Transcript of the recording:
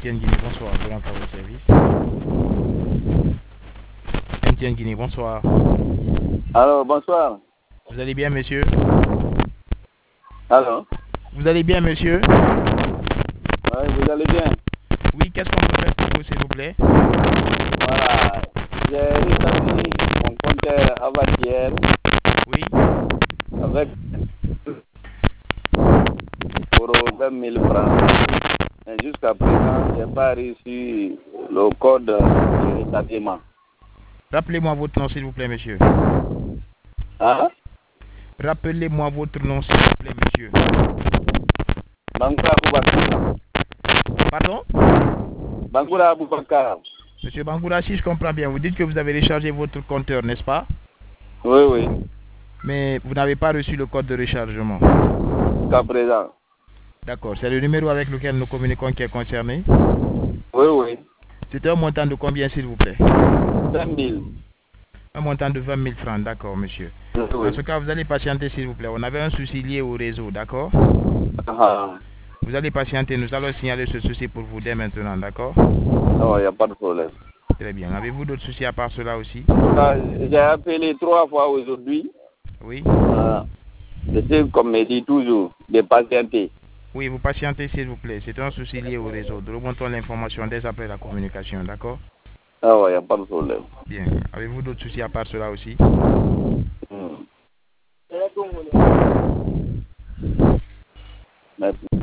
MTN Guinée, bonsoir. Je rentre à vos services. MTN Guinée, bonsoir. Alors, bonsoir. Vous allez bien, monsieur? Alors, Vous allez bien, monsieur? ouais, vous allez bien? Oui, qu'est-ce qu'on peut faire pour vous, s'il vous plaît? Voilà. J'ai rétabli mon compteur avant-hier Oui. avec pour 20 000 francs. Mais jusqu'à présent, je n'ai pas reçu le code de rétablissement. Rappelez-moi votre nom, s'il vous plaît, monsieur. Hein? Rappelez-moi votre nom, s'il vous plaît, monsieur. Bangoura Aboubakar. Pardon? Bangoura Aboubakar. Monsieur Bangoura, si je comprends bien, vous dites que vous avez rechargé votre compteur, n'est-ce pas? Oui, oui. Mais vous n'avez pas reçu le code de rechargement. Jusqu'à présent. D'accord, c'est le numéro avec lequel nous communiquons qui est concerné. Oui, oui. C'est un montant de combien, s'il vous plaît? 20 000. Un montant de 20 000 francs, d'accord, monsieur. Oui, oui. Dans ce cas, vous allez patienter, s'il vous plaît. On avait un souci lié au réseau, d'accord? Ah, Vous allez patienter, nous allons signaler ce souci pour vous dès maintenant, d'accord? non, il n'y a pas de problème. Très bien. Avez-vous d'autres soucis à part cela aussi? J'ai appelé 3 fois aujourd'hui. Oui. C'est comme me dit toujours, de patienter. Oui, vous patientez, s'il vous plaît. C'est un souci lié au réseau. Nous remontons l'information dès après la communication, d'accord? Ah ouais, il n'y a pas de problème. Bien. Avez-vous d'autres soucis à part cela aussi? Merci.